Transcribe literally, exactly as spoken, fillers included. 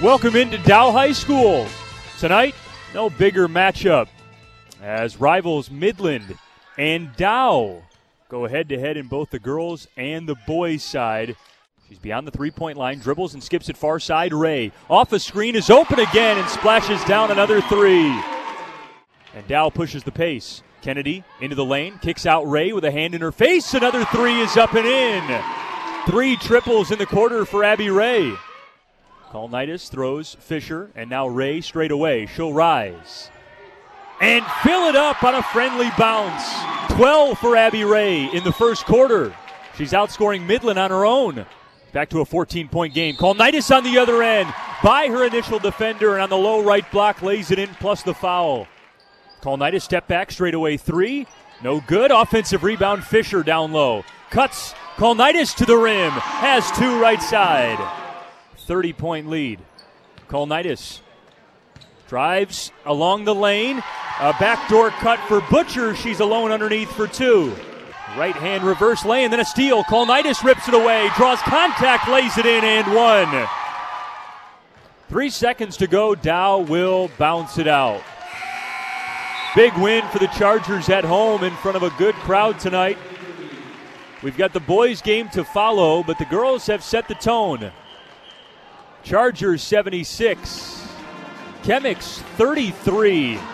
Welcome into Dow High School. Tonight, no bigger matchup as rivals Midland and Dow go head-to-head in both the girls and the boys' side. She's beyond the three-point line, dribbles and skips it far side. Ray off a screen is open again and splashes down another three. And Dow pushes the pace. Kennedy into the lane, kicks out Ray with a hand in her face. Another three is up and in. Three triples in the quarter for Abby Ray. Kalnitis throws Fisher, and now Ray straight away. She'll rise and fill it up on a friendly bounce. twelve for Abby Ray in the first quarter. She's outscoring Midland on her own. Back to a fourteen-point game. Kalnitis on the other end by her initial defender, and on the low right block lays it in plus the foul. Kalnitis step back straight away three. No good. Offensive rebound. Fisher down low. Cuts Kalnitis to the rim. Has two right side. thirty-point lead. Kalnitis drives along the lane. A backdoor cut for Butcher. She's alone underneath for two. Right hand reverse lay and then a steal. Kalnitis rips it away. Draws contact, lays it in and one. Three seconds to go. Dow will bounce it out. Big win for the Chargers at home in front of a good crowd tonight. We've got the boys' game to follow, but the girls have set the tone. Chargers seventy-six, Chemics thirty-three.